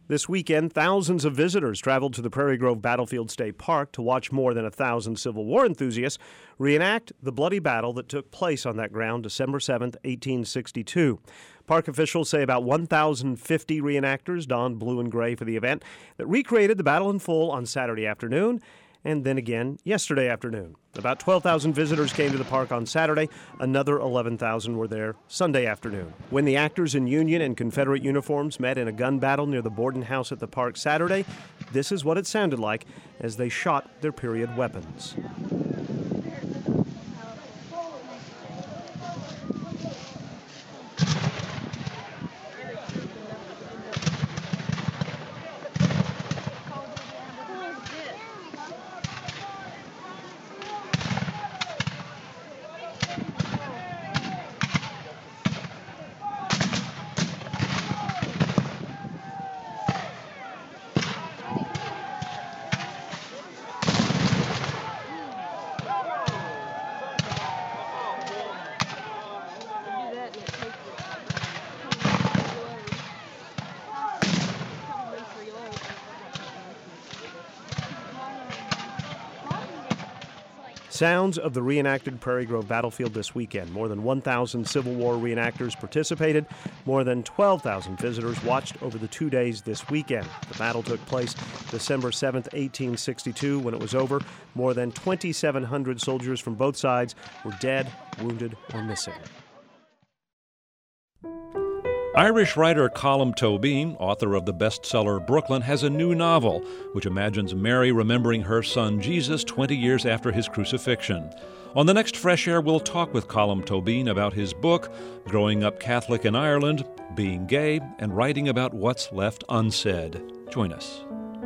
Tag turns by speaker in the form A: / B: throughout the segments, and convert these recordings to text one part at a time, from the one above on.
A: This weekend, thousands of visitors traveled to the Prairie Grove Battlefield State Park to watch more than 1,000 Civil War enthusiasts reenact the bloody battle that took place on that ground December 7, 1862. Park officials say about 1,050 reenactors donned blue and gray for the event that recreated the battle in full on Saturday afternoon and then again yesterday afternoon. About 12,000 visitors came to the park on Saturday. Another 11,000 were there Sunday afternoon. When the actors in Union and Confederate uniforms met in a gun battle near the Borden House at the park Saturday, this is what it sounded like as they shot their period weapons. Sounds of the reenacted Prairie Grove battlefield this weekend. More than 1,000 Civil War reenactors participated. More than 12,000 visitors watched over the 2 days this weekend. The battle took place December 7, 1862. When it was over, more than 2,700 soldiers from both sides were dead, wounded, or missing.
B: Irish writer Colm Tóibín, author of the bestseller Brooklyn, has a new novel which imagines Mary remembering her son Jesus 20 years after his crucifixion. On the next Fresh Air, we'll talk with Colm Tóibín about his book, Growing Up Catholic in Ireland, Being Gay, and writing about what's left unsaid. Join us.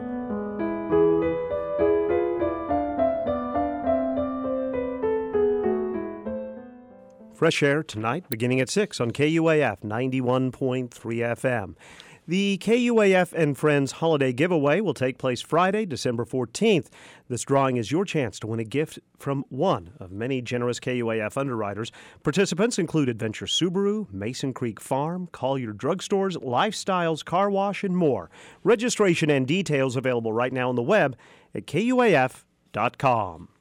A: Fresh Air tonight, beginning at 6 on KUAF 91.3 FM. The KUAF and Friends Holiday Giveaway will take place Friday, December 14th. This drawing is your chance to win a gift from one of many generous KUAF underwriters. Participants include Adventure Subaru, Mason Creek Farm, Collier Drugstores, Lifestyles Car Wash, and more. Registration and details available right now on the web at KUAF.com.